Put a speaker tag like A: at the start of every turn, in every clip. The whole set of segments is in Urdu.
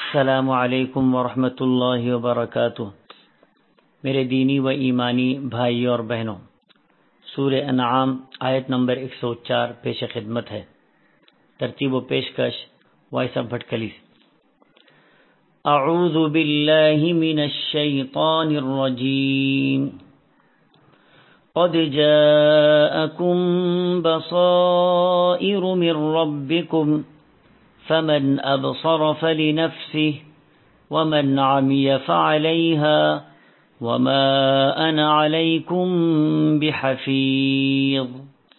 A: السلام علیکم ورحمۃ اللہ وبرکاتہ۔ میرے دینی و ایمانی بھائی اور بہنوں، سورہ انعام آیت نمبر 104 پیش خدمت ہے۔ ترتیب و پیشکش وائس آف بھٹکلی۔ اعوذ باللہ من الشیطان الرجیم۔ قد جاءکم بصائر من ربکم فمن ابصر فلنفسه ومن عمي فعليها وما انا عليكم بحفيظ۔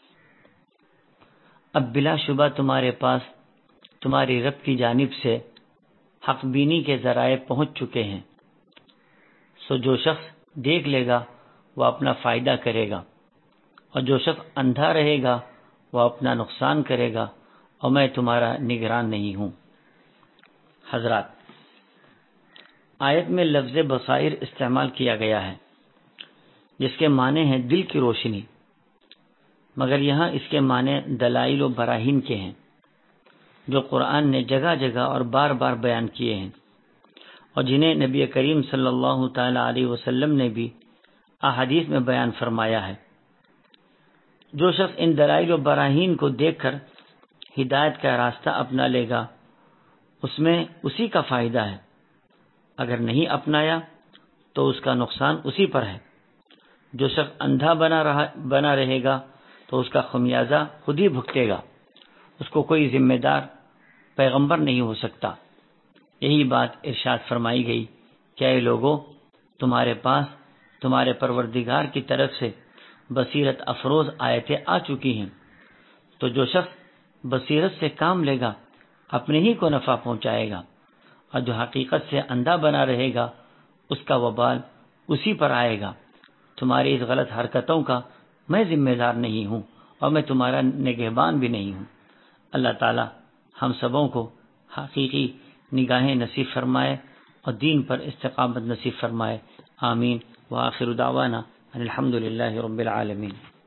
A: اب بلا شبہ تمہارے پاس تمہاری رب کی جانب سے حق بینی کے ذرائع پہنچ چکے ہیں، سو جو شخص دیکھ لے گا وہ اپنا فائدہ کرے گا، اور جو شخص اندھا رہے گا وہ اپنا نقصان کرے گا، اور میں تمہارا نگران نہیں ہوں۔ حضرات، آیت میں لفظ بصائر استعمال کیا گیا ہے جس کے معنی ہیں دل کی روشنی، مگر یہاں اس کے معنی دلائل و براہین کے ہیں جو قرآن نے جگہ جگہ اور بار بار بیان کیے ہیں، اور جنہیں نبی کریم صلی اللہ تعالی علیہ وسلم نے بھی احادیث میں بیان فرمایا ہے۔ جو شخص ان دلائل و براہین کو دیکھ کر ہدایت کا راستہ اپنا لے گا اس میں اسی کا فائدہ ہے، اگر نہیں اپنایا تو اس کا نقصان اسی پر ہے۔ جو شخص اندھا بنا رہے گا تو اس کا خمیازہ خود ہی بھگتے گا، اس کو کوئی ذمہ دار پیغمبر نہیں ہو سکتا۔ یہی بات ارشاد فرمائی گئی کہ اے لوگوں، تمہارے پاس تمہارے پروردگار کی طرف سے بصیرت افروز آیتیں آ چکی ہیں، تو جو شخص بصیرت سے کام لے گا اپنے ہی کو نفع پہنچائے گا، اور جو حقیقت سے اندھا بنا رہے گا اس کا وبال اسی پر آئے گا۔ تمہاری اس غلط حرکتوں کا میں ذمہ دار نہیں ہوں، اور میں تمہارا نگہبان بھی نہیں ہوں۔ اللہ تعالی ہم سبوں کو حقیقی نگاہیں نصیب فرمائے اور دین پر استقامت نصیب فرمائے۔ آمین۔ وآخر دعوانا ان الحمد للہ رب العالمین۔